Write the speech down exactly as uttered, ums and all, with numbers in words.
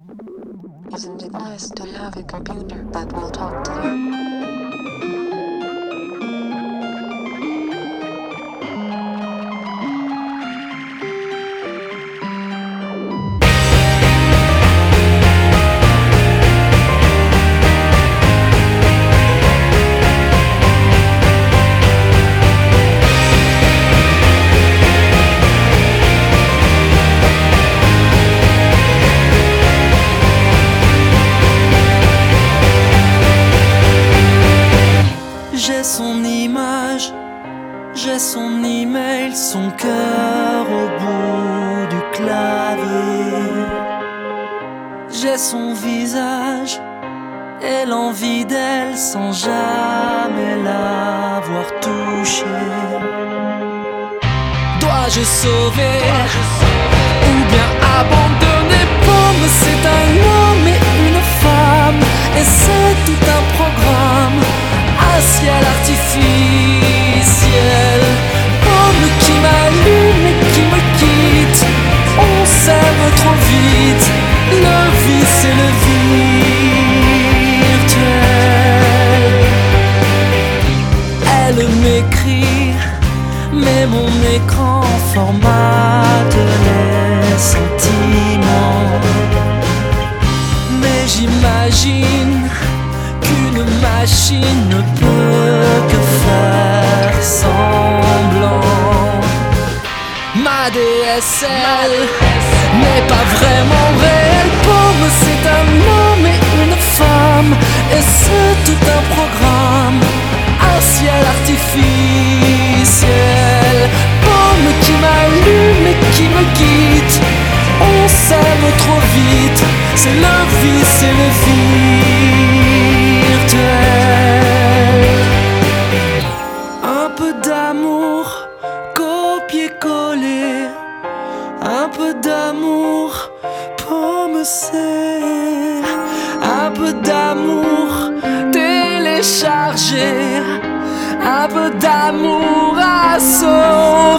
Isn't it nice to have a computer that will talk to you? J'ai son image, j'ai son email, son cœur au bout du clavier. J'ai son visage et l'envie d'elle sans jamais l'avoir touchée. Dois-je sauver ou bien abandonner? Pomme, c'est un homme et une femme, et c'est tout un programme. Un ciel artificiel, pomme qui m'allume et qui me quitte. On s'aime trop vite, le vice et le virtuel. Elle m'écrit, mais mon écran formate les sentiments. Mais j'imagine qu'une machine ne peut que faire semblant. Ma D S L n'est pas vraiment réelle. Pomme, c'est un homme et une femme, et c'est tout un programme. Un ciel artificiel, pomme qui m'allume et qui me quitte. On s'aime trop vite, c'est le vice et le virtuel. Un peu d'amour, copier-coller. Un peu d'amour, pomme c'est. Un peu d'amour, télécharger. Un peu d'amour à sauter.